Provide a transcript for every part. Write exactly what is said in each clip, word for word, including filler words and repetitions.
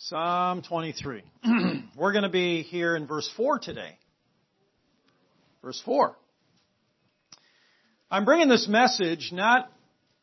Psalm twenty-three. We're going to be here in verse four today. Verse four. I'm bringing this message not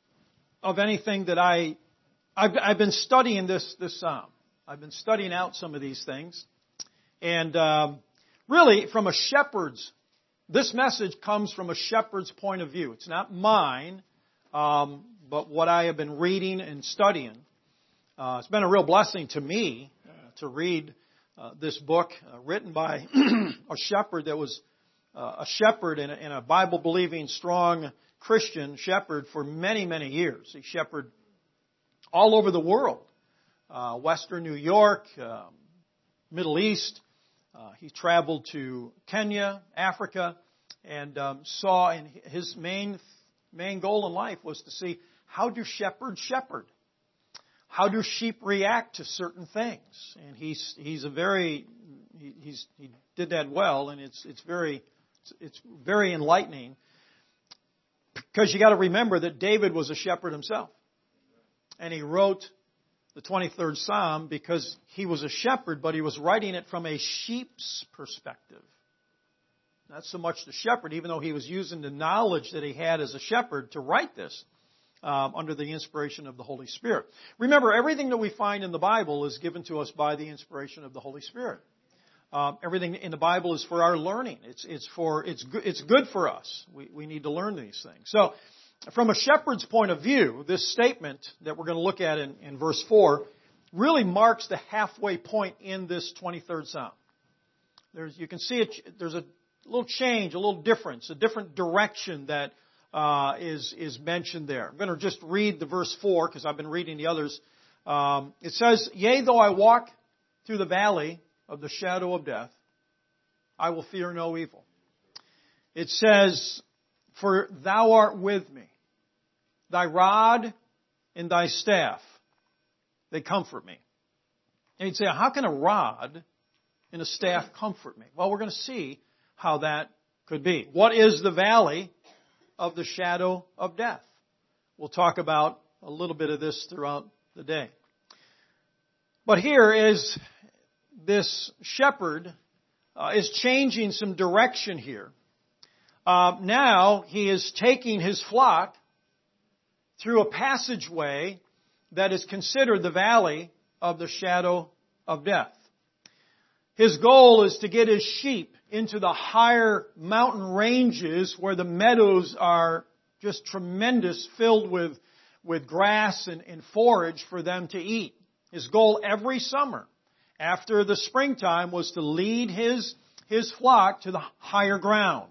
of anything that I... I've, I've been studying this, this psalm. I've been studying out some of these things. And um, really, from a shepherd's... This message comes from a shepherd's point of view. It's not mine, um, but what I have been reading and studying. Uh, it's been a real blessing to me uh, to read uh, this book uh, written by a shepherd that was uh, a shepherd and a, and a Bible-believing, strong Christian shepherd for many, many years. He shepherded all over the world, uh, Western New York, um, Middle East. Uh, he traveled to Kenya, Africa, and um, saw, and his main main goal in life was to see how do shepherds shepherd. How do sheep react to certain things? And he's he's a very he, he's he did that well, and it's it's very it's, it's very enlightening because you got to remember that David was a shepherd himself, and he wrote the twenty-third Psalm because he was a shepherd, but he was writing it from a sheep's perspective, not so much the shepherd, even though he was using the knowledge that he had as a shepherd to write this. Um, under the inspiration of the Holy Spirit. Remember, everything that we find in the Bible is given to us by the inspiration of the Holy Spirit. Um, everything in the Bible is for our learning. It's it's for it's good. It's good for us. We we need to learn these things. So, from a shepherd's point of view, this statement that we're going to look at in, in verse four really marks the halfway point in this twenty-third Psalm. There's you can see it. There's a little change, a little difference, a different direction that. Uh, is is mentioned there. I'm going to just read the verse four because I've been reading the others. Um, it says, "Yea, though I walk through the valley of the shadow of death, I will fear no evil." It says, "For thou art with me. Thy rod and thy staff, they comfort me." And you'd say, how can a rod and a staff comfort me? Well, we're going to see how that could be. What is the valley of the shadow of death? We'll talk about a little bit of this throughout the day. But here is this shepherd uh, is changing some direction here. Uh, now he is taking his flock through a passageway that is considered the valley of the shadow of death. His goal is to get his sheep into the higher mountain ranges where the meadows are just tremendous, filled with, with grass and, and forage for them to eat. His goal every summer after the springtime was to lead his, his flock to the higher ground.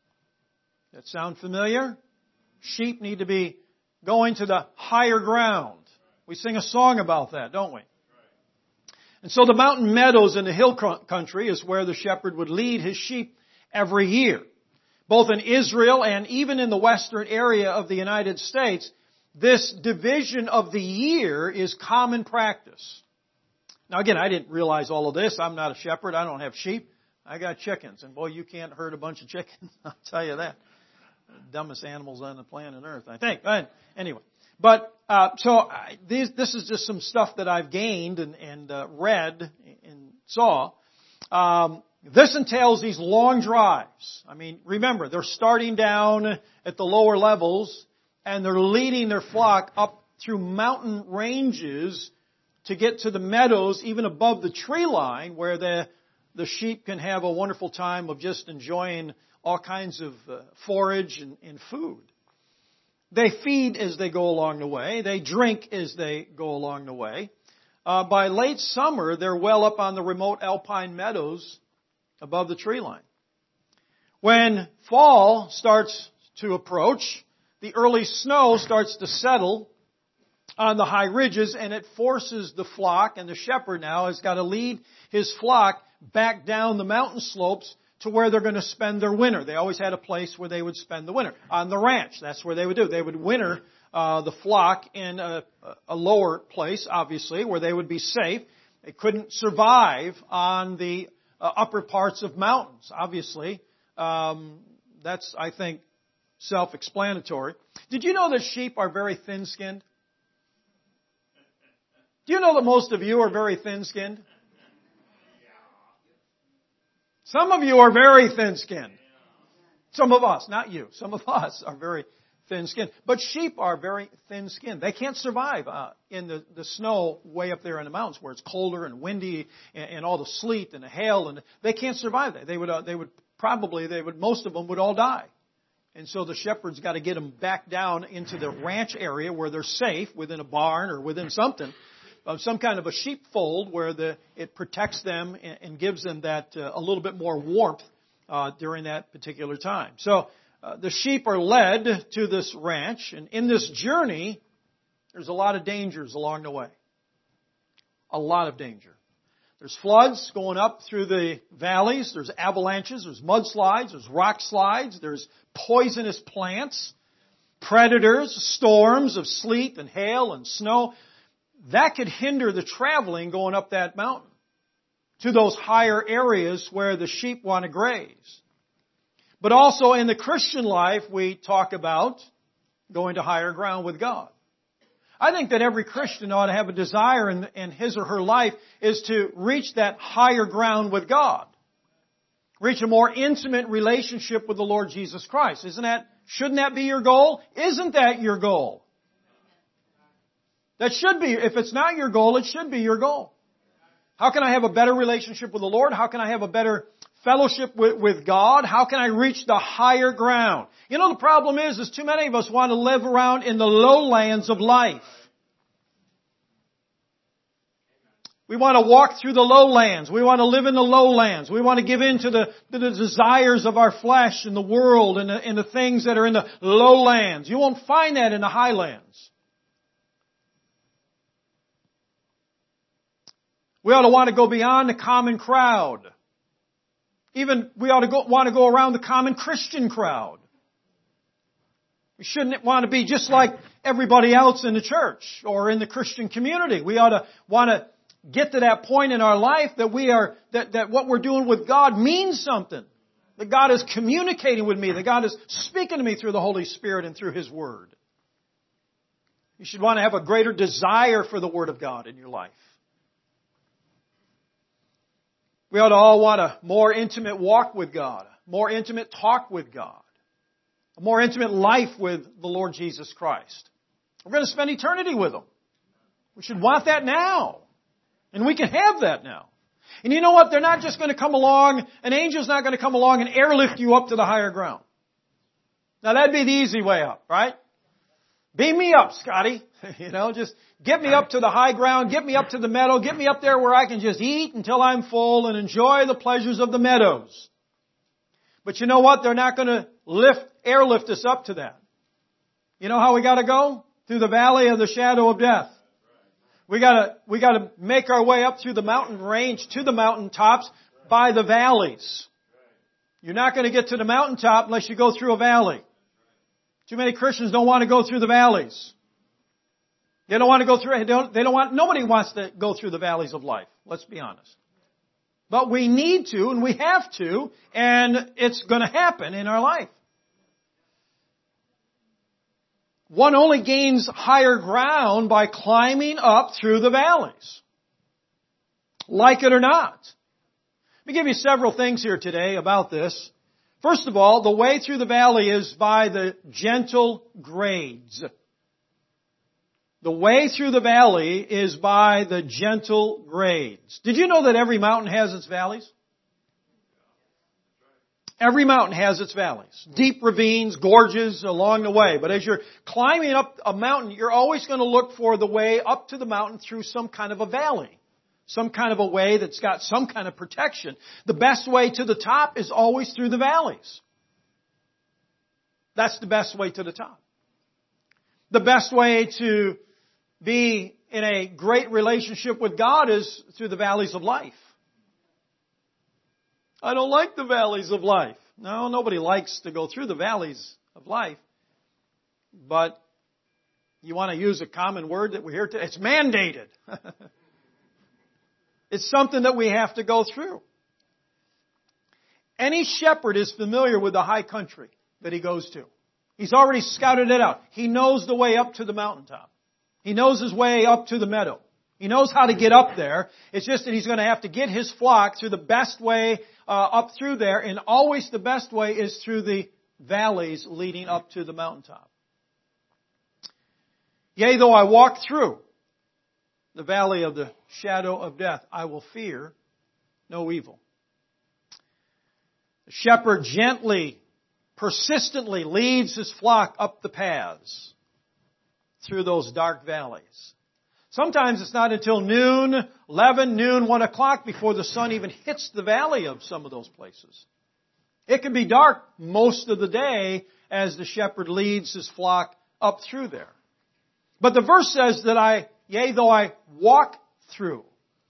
That sound familiar? Sheep need to be going to the higher ground. We sing a song about that, don't we? And so the mountain meadows in the hill country is where the shepherd would lead his sheep every year. Both in Israel and even in the western area of the United States, this division of the year is common practice. Now again, I didn't realize all of this. I'm not a shepherd. I don't have sheep. I got chickens. And boy, you can't herd a bunch of chickens. I'll tell you that. Dumbest animals on the planet Earth, I think. But anyway. But, uh, so, I, these, this is just some stuff that I've gained and, and uh, read and saw. Um, this entails these long drives. I mean, remember, they're starting down at the lower levels, and they're leading their flock up through mountain ranges to get to the meadows, even above the tree line, where the, the sheep can have a wonderful time of just enjoying all kinds of uh, forage and, and food. They feed as they go along the way. They drink as they go along the way. Uh, by late summer, they're well up on the remote alpine meadows above the tree line. When fall starts to approach, the early snow starts to settle on the high ridges, and it forces the flock, and the shepherd now has got to lead his flock back down the mountain slopes to where they're going to spend their winter. They always had a place where they would spend the winter. On the ranch, that's where they would do. They would winter uh, the flock in a, a lower place, obviously, where they would be safe. They couldn't survive on the uh, upper parts of mountains, obviously. Um, that's, I think, self-explanatory. Did you know that sheep are very thin-skinned? Do you know that most of you are very thin-skinned? Some of you are very thin-skinned. Some of us, not you, some of us are very thin-skinned. But sheep are very thin-skinned. They can't survive uh, in the, the snow way up there in the mountains where it's colder and windy and, and all the sleet and the hail. And they can't survive that. They would, uh, they would probably, they would, most of them would all die. And so the shepherd's got to get them back down into the ranch area where they're safe, within a barn or within something, uh, some kind of a sheepfold where the, it protects them and, and gives them that uh, a little bit more warmth uh, during that particular time. So uh, the sheep are led to this ranch, and in this journey, there's a lot of dangers along the way. A lot of danger. There's floods going up through the valleys. There's avalanches. There's mudslides. There's rock slides. There's poisonous plants, predators, storms of sleet and hail and snow. That could hinder the traveling going up that mountain to those higher areas where the sheep want to graze. But also in the Christian life, we talk about going to higher ground with God. I think that every Christian ought to have a desire in, in his or her life is to reach that higher ground with God. Reach a more intimate relationship with the Lord Jesus Christ. Isn't that, shouldn't that be your goal? Isn't that your goal? That should be, if it's not your goal, it should be your goal. How can I have a better relationship with the Lord? How can I have a better fellowship with, with God? How can I reach the higher ground? You know, the problem is, is too many of us want to live around in the lowlands of life. We want to walk through the lowlands. We want to live in the lowlands. We want to give in to the, to the desires of our flesh and the world and the, and the things that are in the lowlands. You won't find that in the highlands. We ought to want to go beyond the common crowd. Even we ought to go, want to go around the common Christian crowd. We shouldn't want to be just like everybody else in the church or in the Christian community. We ought to want to get to that point in our life that we are, that, that what we're doing with God means something. That God is communicating with me. That God is speaking to me through the Holy Spirit and through His Word. You should want to have a greater desire for the Word of God in your life. We ought to all want a more intimate walk with God, a more intimate talk with God, a more intimate life with the Lord Jesus Christ. We're going to spend eternity with Him. We should want that now. And we can have that now. And you know what? They're not just going to come along, an angel's not going to come along and airlift you up to the higher ground. Now that'd be the easy way up, right? Beam me up, Scotty. You know, just get me up to the high ground, get me up to the meadow, get me up there where I can just eat until I'm full and enjoy the pleasures of the meadows. But you know what? They're not going to lift, airlift us up to that. You know how we got to go? Through the valley of the shadow of death. We got to, we got to make our way up through the mountain range to the mountaintops by the valleys. You're not going to get to the mountaintop unless you go through a valley. Too many Christians don't want to go through the valleys. They don't want to go through, they don't, they don't want, nobody wants to go through the valleys of life. Let's be honest. But we need to, and we have to, and it's going to happen in our life. One only gains higher ground by climbing up through the valleys. Like it or not. Let me give you several things here today about this. First of all, the way through the valley is by the gentle grades. The way through the valley is by the gentle grades. Did you know that every mountain has its valleys? Every mountain has its valleys. Deep ravines, gorges along the way. But as you're climbing up a mountain, you're always going to look for the way up to the mountain through some kind of a valley. Some kind of a way that's got some kind of protection. The best way to the top is always through the valleys. That's the best way to the top. The best way to be in a great relationship with God is through the valleys of life. I don't like the valleys of life. No, nobody likes to go through the valleys of life. But you want to use a common word that we hear today. It's mandated. It's something that we have to go through. Any shepherd is familiar with the high country that he goes to. He's already scouted it out. He knows the way up to the mountaintop. He knows his way up to the meadow. He He knows how to get up there. It's just that he's going to have to get his flock through the best way uh, up through there, and always the best way is through the valleys leading up to the mountaintop. Yea, though I walk through the valley of the shadow of death, I will fear no evil. The shepherd gently, persistently leads his flock up the paths through those dark valleys. Sometimes it's not until noon, eleven, noon, one o'clock before the sun even hits the valley of some of those places. It can be dark most of the day as the shepherd leads his flock up through there. But the verse says that I, yea, though I walk through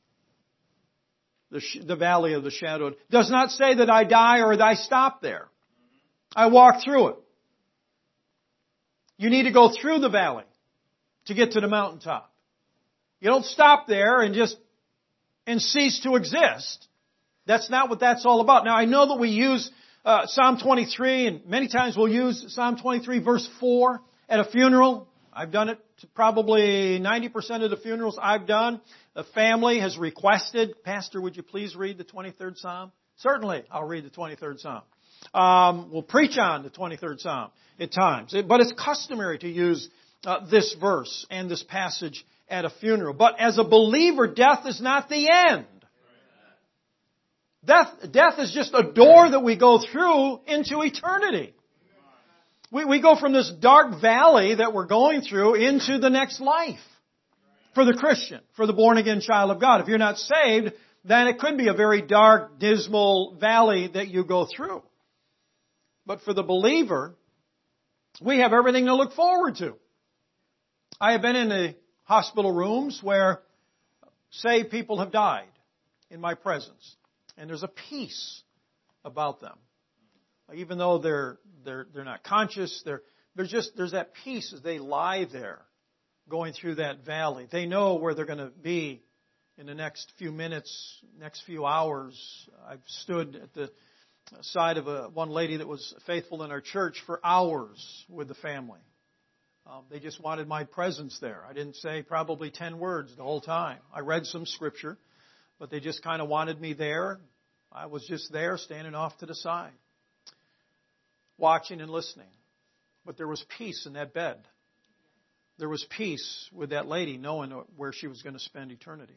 the, sh- the valley of the shadow, does not say that I die or that I stop there. I walk through it. You need to go through the valley to get to the mountaintop. You don't stop there and just and cease to exist. That's not what that's all about. Now I know that we use uh, Psalm twenty-three, and many times we'll use Psalm twenty-three verse four at a funeral. I've done it to probably ninety percent of the funerals I've done. The family has requested, Pastor, would you please read the twenty-third Psalm? Certainly, I'll read the twenty-third Psalm. Um, we'll preach on the twenty-third Psalm at times. But it's customary to use uh, this verse and this passage at a funeral. But as a believer, death is not the end. Death, death is just a door that we go through into eternity. We, we go from this dark valley that we're going through into the next life. For the Christian, for the born-again child of God. If you're not saved, then it could be a very dark, dismal valley that you go through. But for the believer, we have everything to look forward to. I have been in the hospital rooms where saved people have died in my presence. And there's a peace about them. Even though they're they're they're not conscious, they're there's just there's that peace as they lie there going through that valley. They know where they're going to be in the next few minutes, next few hours. I've stood at the side of a one lady that was faithful in our church for hours with the family. Um, they just wanted my presence there. I didn't say probably ten words the whole time. I read some scripture, but they just kind of wanted me there. I was just there, standing off to the side, watching and listening. But there was peace in that bed. There was peace with that lady, knowing where she was going to spend eternity.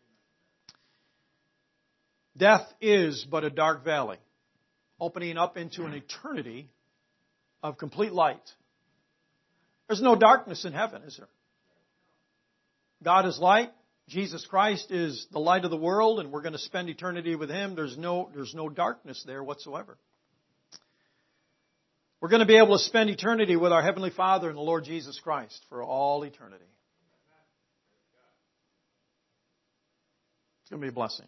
Death is but a dark valley, opening up into an eternity of complete light. There's no darkness in heaven, is there? God is light. Jesus Christ is the light of the world, and we're going to spend eternity with Him. There's no, there's no darkness there whatsoever. We're going to be able to spend eternity with our Heavenly Father and the Lord Jesus Christ for all eternity. It's going to be a blessing.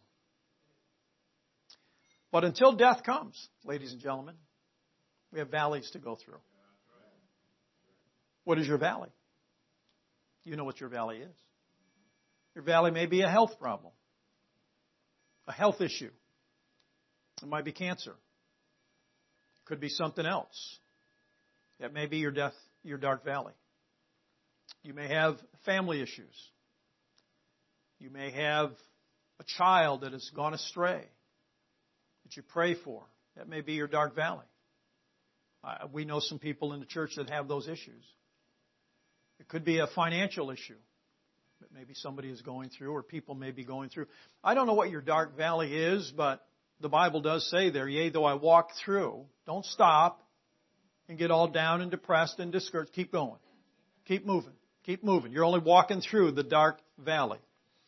But until death comes, ladies and gentlemen, we have valleys to go through. What is your valley? You know what your valley is. Your valley may be a health problem, a health issue. It might be cancer. It could be something else. That may be your death, your dark valley. You may have family issues. You may have a child that has gone astray that you pray for. That may be your dark valley. Uh, we know some people in the church that have those issues. It could be a financial issue that maybe somebody is going through or people may be going through. I don't know what your dark valley is, but the Bible does say there, yea, though I walk through, don't stop and get all down and depressed and discouraged. Keep going. Keep moving. Keep moving. You're only walking through the dark valley.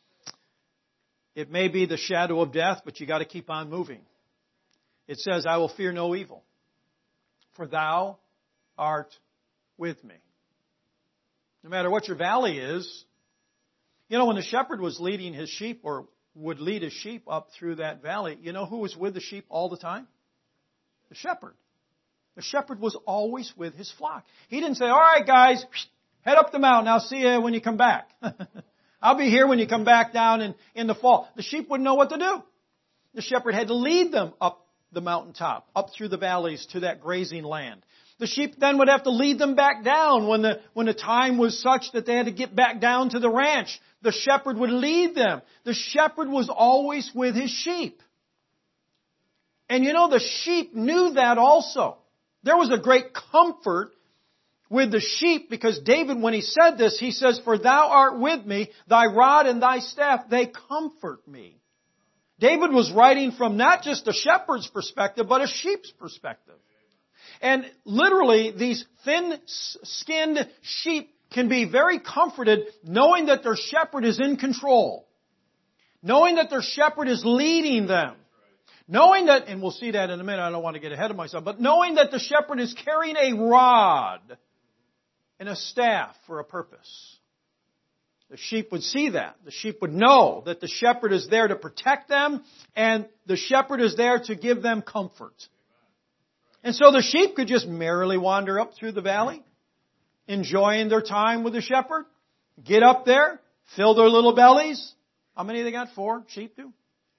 It may be the shadow of death, but you got to keep on moving. It says, I will fear no evil, for thou art with me. No matter what your valley is, you know, when the shepherd was leading his sheep or would lead his sheep up through that valley, you know who was with the sheep all the time? The shepherd. The shepherd was always with his flock. He didn't say, all right, guys, head up the mountain. I'll see you when you come back. I'll be here when you come back down in, in the fall. The sheep wouldn't know what to do. The shepherd had to lead them up the mountaintop, up through the valleys to that grazing land. The sheep then would have to lead them back down when the, when the time was such that they had to get back down to the ranch. The shepherd would lead them. The shepherd was always with his sheep. And you know, the sheep knew that also. There was a great comfort with the sheep because David, when he said this, he says, "For thou art with me, thy rod and thy staff, they comfort me." David was writing from not just a shepherd's perspective, but a sheep's perspective. And literally, these thin-skinned sheep can be very comforted knowing that their shepherd is in control. Knowing that their shepherd is leading them. Knowing that, and we'll see that in a minute, I don't want to get ahead of myself, but knowing that the shepherd is carrying a rod and a staff for a purpose. The sheep would see that. The sheep would know that the shepherd is there to protect them and the shepherd is there to give them comfort. And so the sheep could just merrily wander up through the valley, enjoying their time with the shepherd, get up there, fill their little bellies. How many they got? Four sheep do?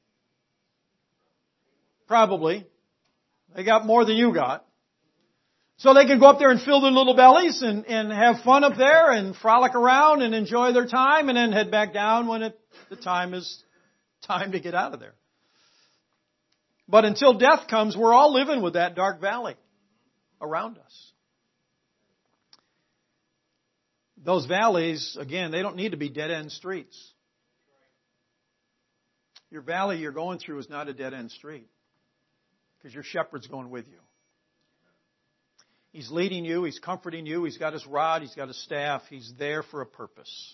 Probably. They got more than you got. So they could go up there and fill their little bellies and, and have fun up there and frolic around and enjoy their time and then head back down when it, the time is time to get out of there. But until death comes, we're all living with that dark valley around us. Those valleys, again, they don't need to be dead-end streets. Your valley you're going through is not a dead-end street because your shepherd's going with you. He's leading you. He's comforting you. He's got his rod. He's got his staff. He's there for a purpose.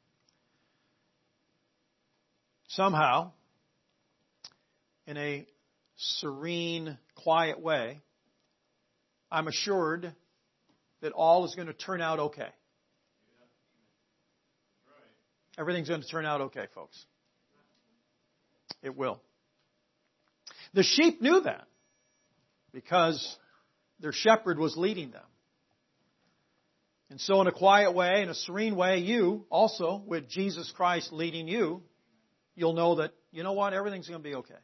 Somehow, in a serene, quiet way, I'm assured that all is going to turn out okay. Everything's going to turn out okay, folks. It will. The sheep knew that because their shepherd was leading them. And so in a quiet way, in a serene way, you also, with Jesus Christ leading you, you'll know that, you know what, everything's going to be okay.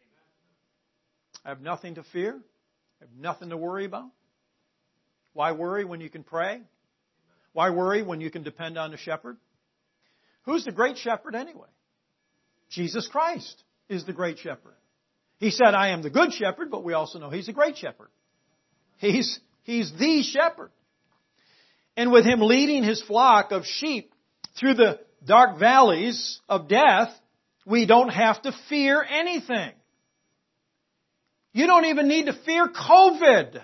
I have nothing to fear. I have nothing to worry about. Why worry when you can pray? Why worry when you can depend on the shepherd? Who's the great shepherd anyway? Jesus Christ is the great shepherd. He said, "I am the good shepherd," but we also know He's the great shepherd. He's, he's the shepherd. And with Him leading His flock of sheep through the dark valleys of death, we don't have to fear anything. You don't even need to fear COVID.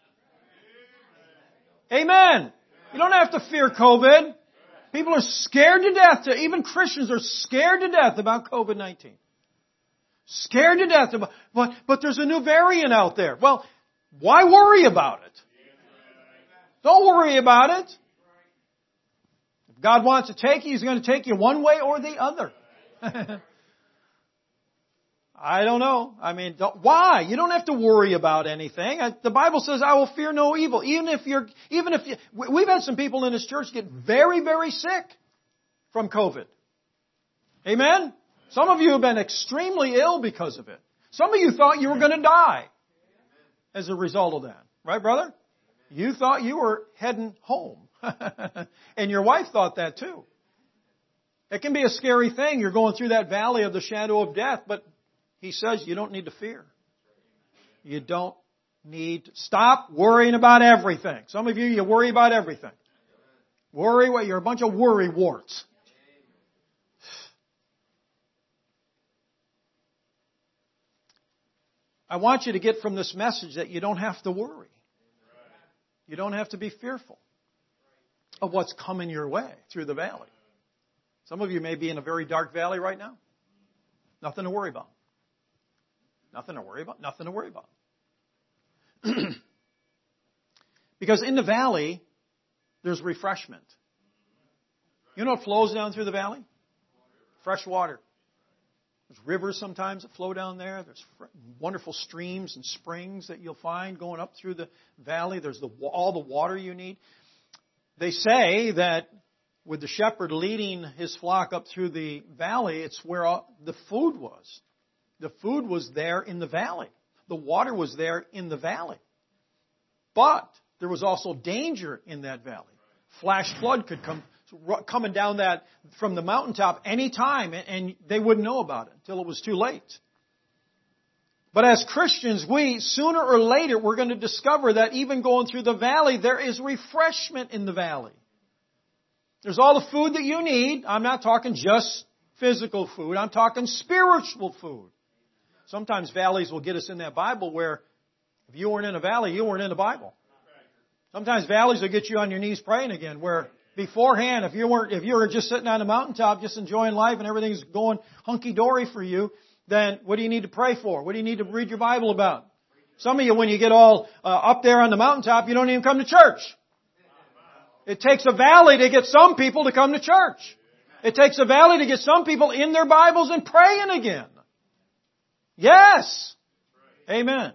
Amen. You don't have to fear COVID. People are scared to death. To, even Christians are scared to death about COVID nineteen. Scared to death about, but, but there's a new variant out there. Well, why worry about it? Don't worry about it. If God wants to take you, He's going to take you one way or the other. I don't know. I mean, don't, why? You don't have to worry about anything. I, the Bible says, "I will fear no evil." Even if you're, even if you, we've had some people in this church get very, very sick from COVID. Amen? Some of you have been extremely ill because of it. Some of you thought you were going to die as a result of that. Right, brother? You thought you were heading home. And your wife thought that too. It can be a scary thing. You're going through that valley of the shadow of death, but He says you don't need to fear. You don't need to stop worrying about everything. Some of you, you worry about everything. Worry, well, you're a bunch of worry warts. I want you to get from this message that you don't have to worry. You don't have to be fearful of what's coming your way through the valley. Some of you may be in a very dark valley right now. Nothing to worry about. Nothing to worry about. Nothing to worry about. Because in the valley, there's refreshment. You know what flows down through the valley? Fresh water. There's rivers sometimes that flow down there. There's wonderful streams and springs that you'll find going up through the valley. There's the, all the water you need. They say that with the shepherd leading his flock up through the valley, it's where all, the food was. The food was there in the valley. The water was there in the valley. But there was also danger in that valley. Flash flood could come coming down that from the mountaintop any time, and they wouldn't know about it until it was too late. But as Christians, we, sooner or later, we're going to discover that even going through the valley, there is refreshment in the valley. There's all the food that you need. I'm not talking just physical food. I'm talking spiritual food. Sometimes valleys will get us in that Bible where if you weren't in a valley, you weren't in the Bible. Sometimes valleys will get you on your knees praying again, where beforehand, if you weren't, if you were just sitting on a mountaintop, just enjoying life and everything's going hunky-dory for you, then what do you need to pray for? What do you need to read your Bible about? Some of you, when you get all uh, up there on the mountaintop, you don't even come to church. It takes a valley to get some people to come to church. It takes a valley to get some people in their Bibles and praying again. Yes. Amen.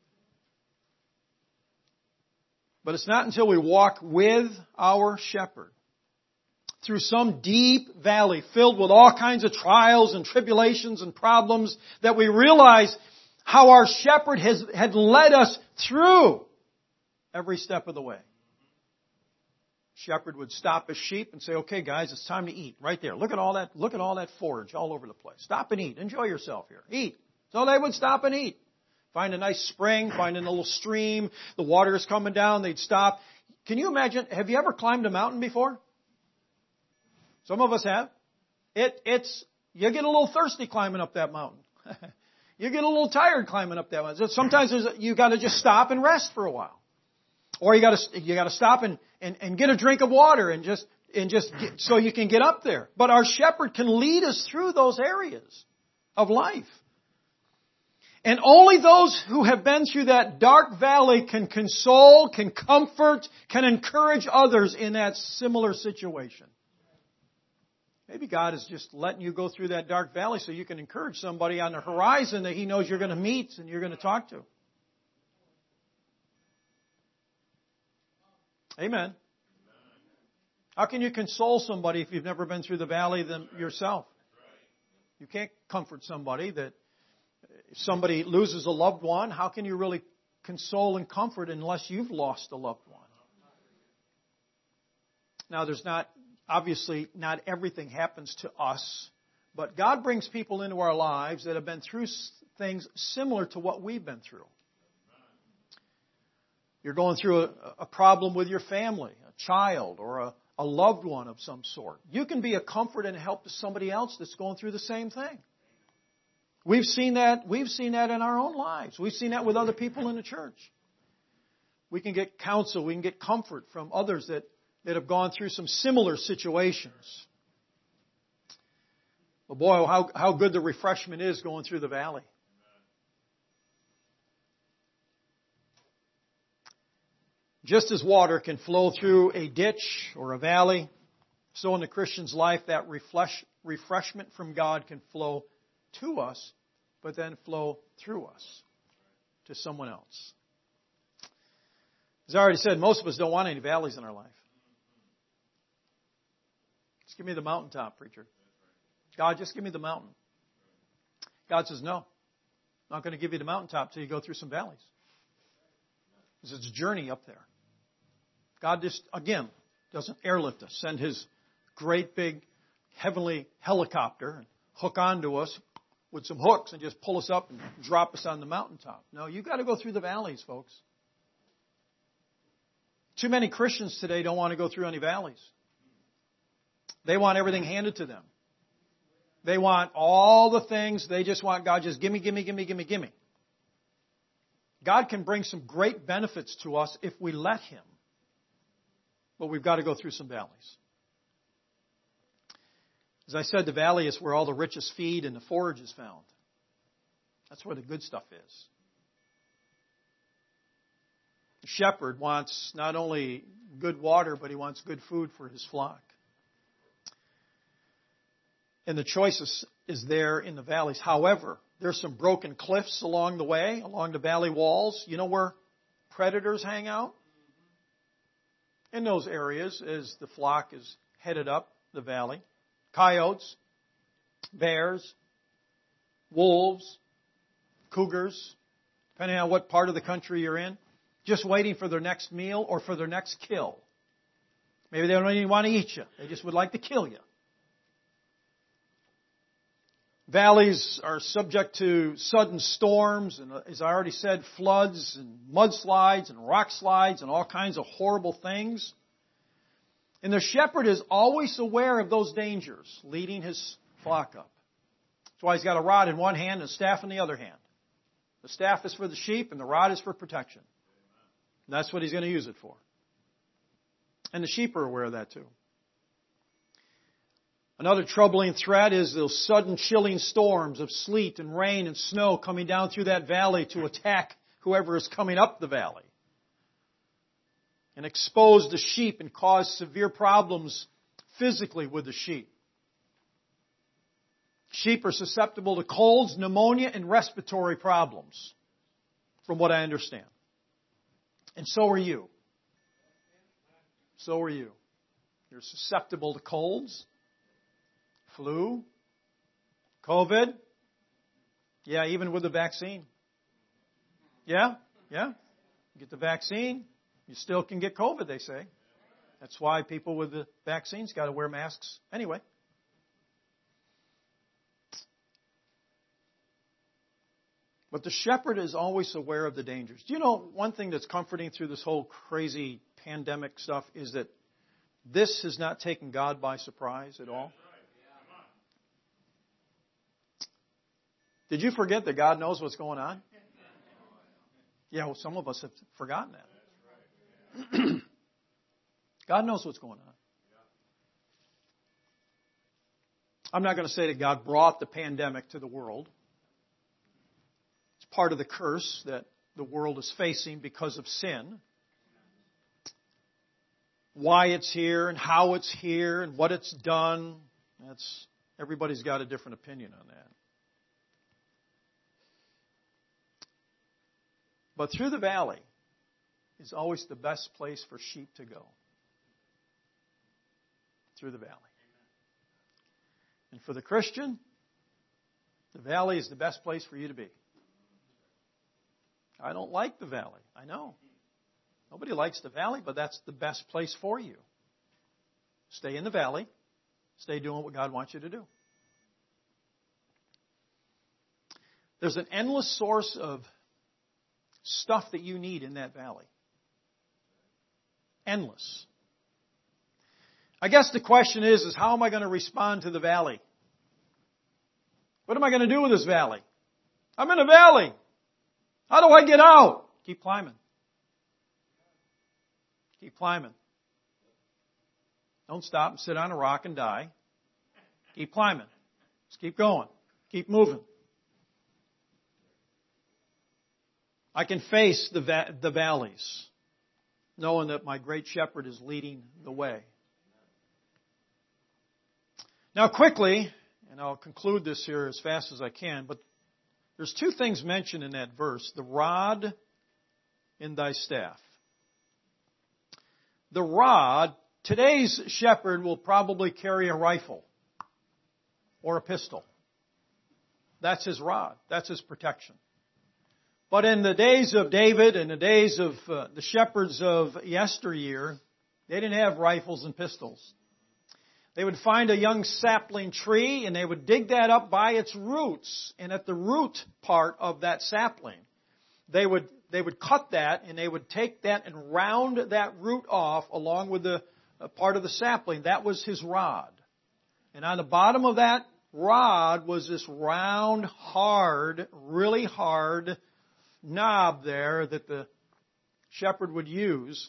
But it's not until we walk with our shepherd through some deep valley filled with all kinds of trials and tribulations and problems that we realize how our shepherd has had led us through every step of the way. Shepherd would stop his sheep and say, "Okay, guys, it's time to eat." Right there. Look at all that, look at all that forage all over the place. Stop and eat. Enjoy yourself here. Eat. So they would stop and eat. Find a nice spring, find a little stream, the water is coming down, they'd stop. Can you imagine, have you ever climbed a mountain before? Some of us have. It, it's, you get a little thirsty climbing up that mountain. You get a little tired climbing up that mountain. Sometimes there's a, you got to just stop and rest for a while. Or you got to, you got to stop and, and, and get a drink of water and just, and just get, so you can get up there. But our shepherd can lead us through those areas of life. And only those who have been through that dark valley can console, can comfort, can encourage others in that similar situation. Maybe God is just letting you go through that dark valley so you can encourage somebody on the horizon that He knows you're going to meet and you're going to talk to. Amen. How can you console somebody if you've never been through the valley them yourself? You can't comfort somebody that if somebody loses a loved one, how can you really console and comfort unless you've lost a loved one? Now, there's not, obviously, not everything happens to us, but God brings people into our lives that have been through things similar to what we've been through. You're going through a, a problem with your family, a child, or a, a loved one of some sort. You can be a comfort and a help to somebody else that's going through the same thing. We've seen that, we've seen that in our own lives. We've seen that with other people in the church. We can get counsel, we can get comfort from others that, that have gone through some similar situations. Well, boy, how, how good the refreshment is going through the valley. Just as water can flow through a ditch or a valley, so in the Christian's life that refresh, refreshment from God can flow to us, but then flow through us to someone else. As I already said, most of us don't want any valleys in our life. Just give me the mountaintop, preacher. God, just give me the mountain. God says, no, I'm not going to give you the mountaintop till you go through some valleys. Because it's a journey up there. God just, again, doesn't airlift us, send His great big heavenly helicopter and hook onto us with some hooks and just pull us up and drop us on the mountaintop. No, you've got to go through the valleys, folks. Too many Christians today don't want to go through any valleys. They want everything handed to them. They want all the things. They just want God, just gimme, gimme, gimme, gimme, gimme. God can bring some great benefits to us if we let Him. But we've got to go through some valleys. As I said, the valley is where all the richest feed and the forage is found. That's where the good stuff is. The shepherd wants not only good water, but he wants good food for his flock. And the choice is, is there in the valleys. However, there's some broken cliffs along the way, along the valley walls. You know where predators hang out? In those areas as the flock is headed up the valley. Coyotes, bears, wolves, cougars, depending on what part of the country you're in. just waiting for their next meal or for their next kill. Maybe they don't even want to eat you. They just would like to kill you. Valleys are subject to sudden storms and, as I already said, floods and mudslides and rock slides and all kinds of horrible things. And the shepherd is always aware of those dangers, leading his flock up. That's why he's got a rod in one hand and a staff in the other hand. The staff is for the sheep and the rod is for protection. And that's what he's going to use it for. And the sheep are aware of that too. Another troubling threat is those sudden chilling storms of sleet and rain and snow coming down through that valley to attack whoever is coming up the valley and expose the sheep and cause severe problems physically with the sheep. Sheep are susceptible to colds, pneumonia, and respiratory problems, from what I understand. And so are you. So are you. You're susceptible to colds, flu, COVID. Yeah, even with the vaccine. Yeah, yeah. You get the vaccine, you still can get COVID, they say. That's why people with the vaccines got to wear masks anyway. But the shepherd is always aware of the dangers. Do you know one thing that's comforting through this whole crazy pandemic stuff is that this has not taken God by surprise at all? Did you forget that God knows what's going on? Yeah, well, some of us have forgotten that. God knows what's going on. I'm not going to say that God brought the pandemic to the world. It's part of the curse that the world is facing because of sin. Why it's here and how it's here and what it's done, that's everybody's got a different opinion on that. But through the valley is always the best place for sheep to go. Through the valley. And for the Christian, the valley is the best place for you to be. I don't like the valley. I know. Nobody likes the valley, but that's the best place for you. Stay in the valley. Stay doing what God wants you to do. There's an endless source of stuff that you need in that valley. Endless. I guess the question is, is how am I going to respond to the valley? What am I going to do with this valley? I'm in a valley. How do I get out? Keep climbing. Keep climbing. Don't stop and sit on a rock and die. Keep climbing. Just keep going. Keep moving. I can face the va- the valleys, knowing that my great shepherd is leading the way. Now quickly, and I'll conclude this here as fast as I can, but there's two things mentioned in that verse, the rod and thy staff. The rod, today's shepherd will probably carry a rifle or a pistol. That's his rod. That's his protection. But in the days of David and the days of uh, the shepherds of yesteryear, they didn't have rifles and pistols. They would find a young sapling tree and they would dig that up by its roots. And at the root part of that sapling, they would they would cut that and they would take that and round that root off along with the uh, part of the sapling. That was his rod. And on the bottom of that rod was this round, hard, really hard knob there that the shepherd would use.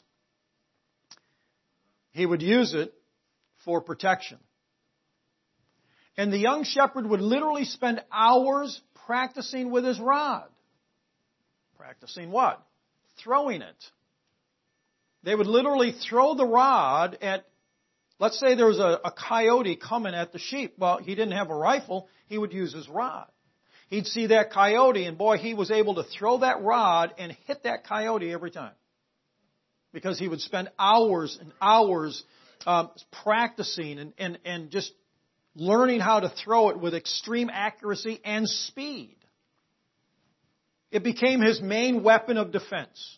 He would use it for protection. And the young shepherd would literally spend hours practicing with his rod. Practicing what? Throwing it. They would literally throw the rod at, let's say there was a, a coyote coming at the sheep. Well, he didn't have a rifle. He would use his rod. He'd see that coyote, and boy, he was able to throw that rod and hit that coyote every time. Because he would spend hours and hours um, practicing and, and, and just learning how to throw it with extreme accuracy and speed. It became his main weapon of defense.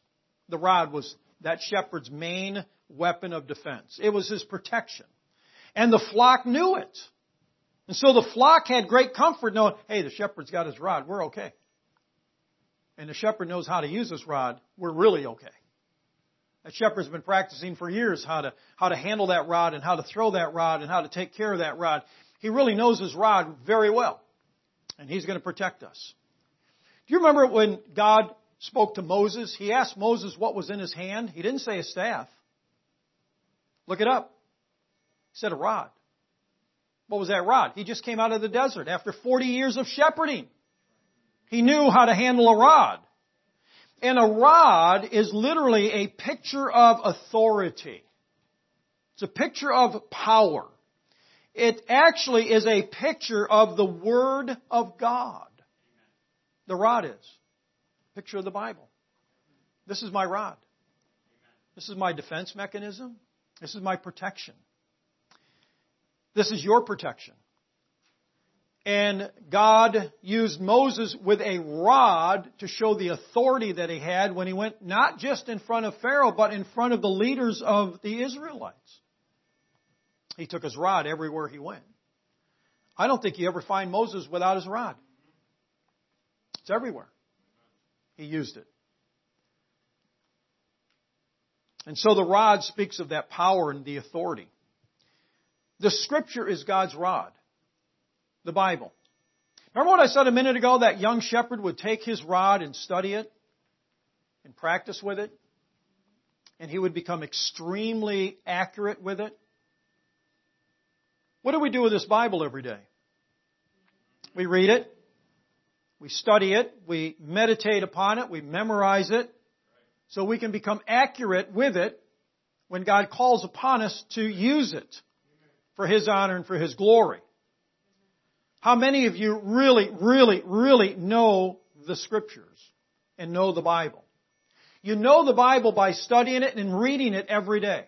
The rod was that shepherd's main weapon of defense. It was his protection. And the flock knew it. And so the flock had great comfort knowing, hey, the shepherd's got his rod, we're okay. And the shepherd knows how to use this rod, we're really okay. That shepherd's been practicing for years how to, how to handle that rod and how to throw that rod and how to take care of that rod. He really knows his rod very well. And he's going to protect us. Do you remember when God spoke to Moses? He asked Moses what was in his hand. He didn't say a staff. Look it up. He said a rod. What was that rod? He just came out of the desert after forty years of shepherding. He knew how to handle a rod. And a rod is literally a picture of authority. It's a picture of power. It actually is a picture of the Word of God. The rod is. Picture of the Bible. This is my rod. This is my defense mechanism. This is my protection. This is your protection. And God used Moses with a rod to show the authority that he had when he went not just in front of Pharaoh, but in front of the leaders of the Israelites. He took his rod everywhere he went. I don't think you ever find Moses without his rod. It's everywhere. He used it. And so the rod speaks of that power and the authority. The Scripture is God's rod. The Bible. Remember what I said a minute ago? That young shepherd would take his rod and study it and practice with it. And he would become extremely accurate with it. What do we do with this Bible every day? We read it. We study it. We meditate upon it. We memorize it. So we can become accurate with it when God calls upon us to use it for His honor and for His glory. How many of you really, really, really know the Scriptures and know the Bible? You know the Bible by studying it and reading it every day.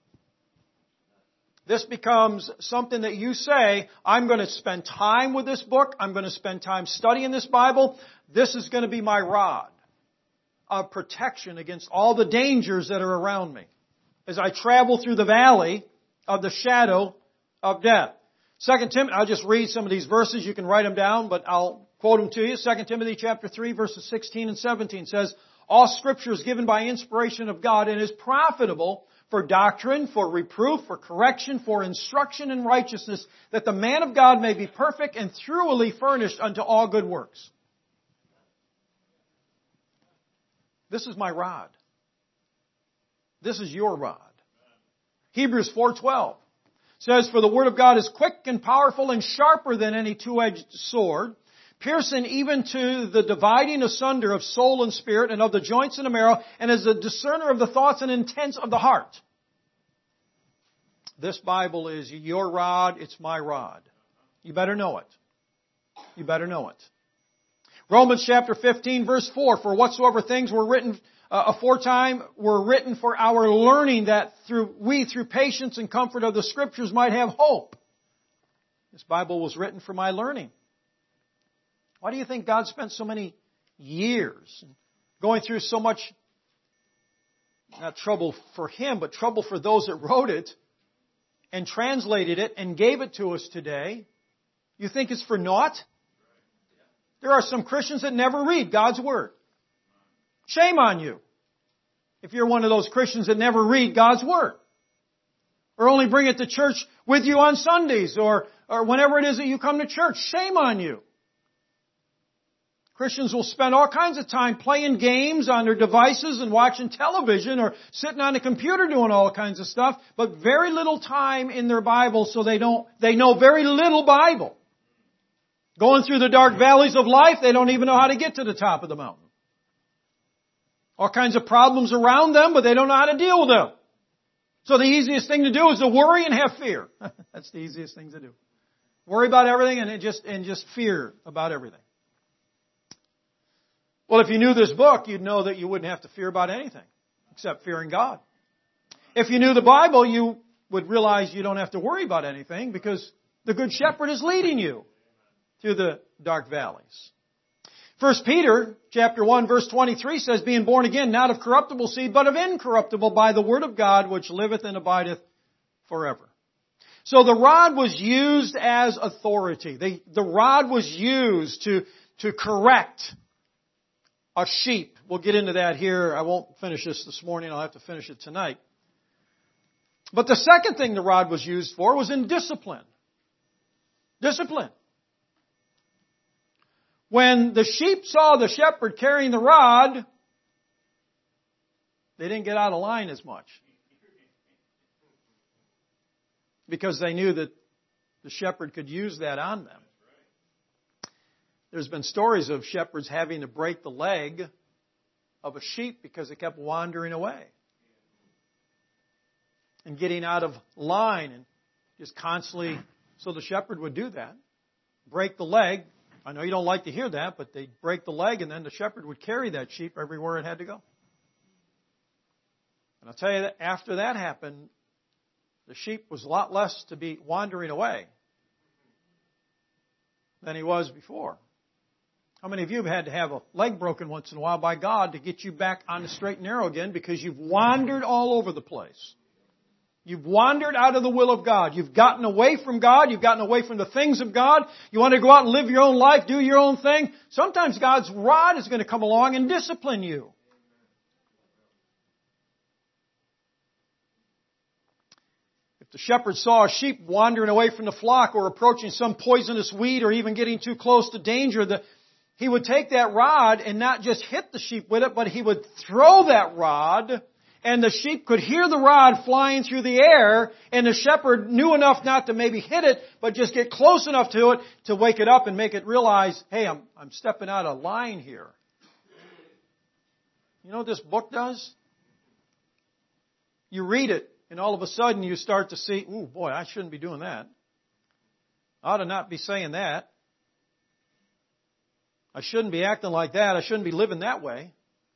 This becomes something that you say, I'm going to spend time with this book. I'm going to spend time studying this Bible. This is going to be my rod of protection against all the dangers that are around me as I travel through the valley of the shadow of death. Second Timothy, I'll just read some of these verses. You can write them down, but I'll quote them to you. Second Timothy chapter three, verses sixteen and seventeen says, all Scripture is given by inspiration of God and is profitable for doctrine, for reproof, for correction, for instruction in righteousness, that the man of God may be perfect and thoroughly furnished unto all good works. This is my rod. This is your rod. Hebrews four twelve says, for the word of God is quick and powerful and sharper than any two-edged sword, piercing even to the dividing asunder of soul and spirit and of the joints and the marrow, and is a discerner of the thoughts and intents of the heart. This Bible is your rod, it's my rod. You better know it. You better know it. Romans chapter fifteen verse four, for whatsoever things were written uh, aforetime were written for our learning, that through we through patience and comfort of the Scriptures might have hope. This Bible was written for my learning. Why do you think God spent so many years going through so much, not trouble for Him, but trouble for those that wrote it and translated it and gave it to us today? You think it's for naught? There are some Christians that never read God's Word. Shame on you if you're one of those Christians that never read God's Word. Or only bring it to church with you on Sundays or, or whenever it is that you come to church. Shame on you. Christians will spend all kinds of time playing games on their devices and watching television or sitting on a computer doing all kinds of stuff, but very little time in their Bible, so they don't, they know very little Bible. Going through the dark valleys of life, they don't even know how to get to the top of the mountain. All kinds of problems around them, but they don't know how to deal with them. So the easiest thing to do is to worry and have fear. That's the easiest thing to do. Worry about everything and just, and just fear about everything. Well, if you knew this book, you'd know that you wouldn't have to fear about anything except fearing God. If you knew the Bible, you would realize you don't have to worry about anything because the Good Shepherd is leading you through the dark valleys. First Peter chapter one verse twenty-three says, being born again, not of corruptible seed, but of incorruptible by the word of God, which liveth and abideth forever. So the rod was used as authority. The, the rod was used to, to correct a sheep. We'll get into that here. I won't finish this this morning. I'll have to finish it tonight. But the second thing the rod was used for was in discipline. Discipline. When the sheep saw the shepherd carrying the rod, they didn't get out of line as much. Because they knew that the shepherd could use that on them. There's been stories of shepherds having to break the leg of a sheep because it kept wandering away. And getting out of line and just constantly, so the shepherd would do that. Break the leg. I know you don't like to hear that, but they'd break the leg and then the shepherd would carry that sheep everywhere it had to go. And I'll tell you that after that happened, the sheep was a lot less to be wandering away than he was before. How many of you have had to have a leg broken once in a while by God to get you back on the straight and narrow again because you've wandered all over the place? You've wandered out of the will of God. You've gotten away from God. You've gotten away from the things of God. You want to go out and live your own life, do your own thing. Sometimes God's rod is going to come along and discipline you. If the shepherd saw a sheep wandering away from the flock or approaching some poisonous weed or even getting too close to danger, the, he would take that rod and not just hit the sheep with it, but he would throw that rod, and the sheep could hear the rod flying through the air, and the shepherd knew enough not to maybe hit it, but just get close enough to it to wake it up and make it realize, hey, I'm, I'm stepping out of line here. You know what this book does? You read it, and all of a sudden you start to see, ooh, boy, I shouldn't be doing that. I ought to not be saying that. I shouldn't be acting like that. I shouldn't be living that way.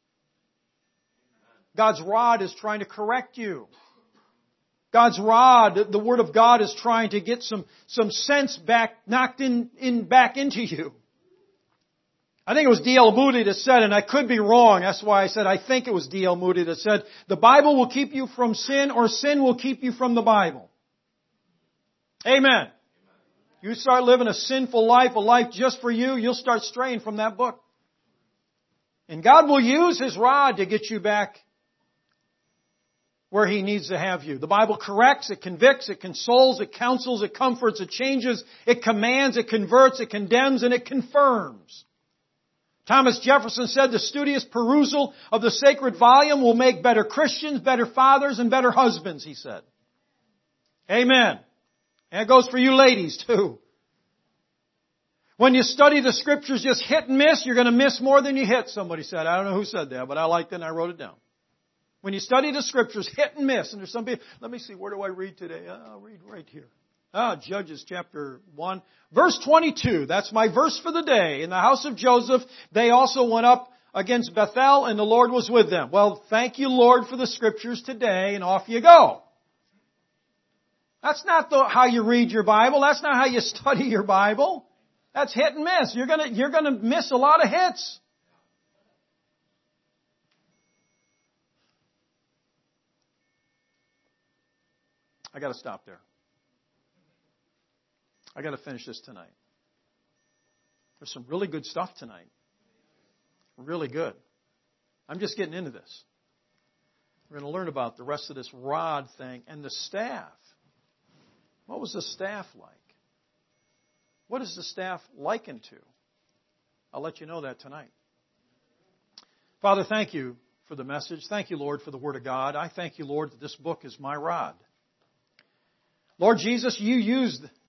God's rod is trying to correct you. God's rod, the Word of God, is trying to get some, some sense back, knocked in, in back into you. I think it was D L Moody that said, and I could be wrong, that's why I said I think it was D L Moody that said, the Bible will keep you from sin or sin will keep you from the Bible. Amen. You start living a sinful life, a life just for you, you'll start straying from that book. And God will use His rod to get you back where He needs to have you. The Bible corrects, it convicts, it consoles, it counsels, it comforts, it changes, it commands, it converts, it condemns, and it confirms. Thomas Jefferson said the studious perusal of the sacred volume will make better Christians, better fathers, and better husbands, he said. Amen. And it goes for you ladies too. When you study the Scriptures just hit and miss, you're going to miss more than you hit, somebody said. I don't know who said that, but I liked it and I wrote it down. When you study the Scriptures, hit and miss. And there's some people, let me see, where do I read today? I'll read right here. Ah, Judges chapter one. Verse twenty-two, that's my verse for the day. In the house of Joseph, they also went up against Bethel, and the Lord was with them. Well, thank you, Lord, for the Scriptures today, and off you go. That's not the, how you read your Bible. That's not how you study your Bible. That's hit and miss. You're gonna, you're gonna miss a lot of hits. I gotta stop there. I got to finish this tonight. There's some really good stuff tonight. Really good. I'm just getting into this. We're going to learn about the rest of this rod thing and the staff. What was the staff like? What is the staff likened to? I'll let you know that tonight. Father, thank you for the message. Thank you, Lord, for the Word of God. I thank you, Lord, that this book is my rod. Lord Jesus, you used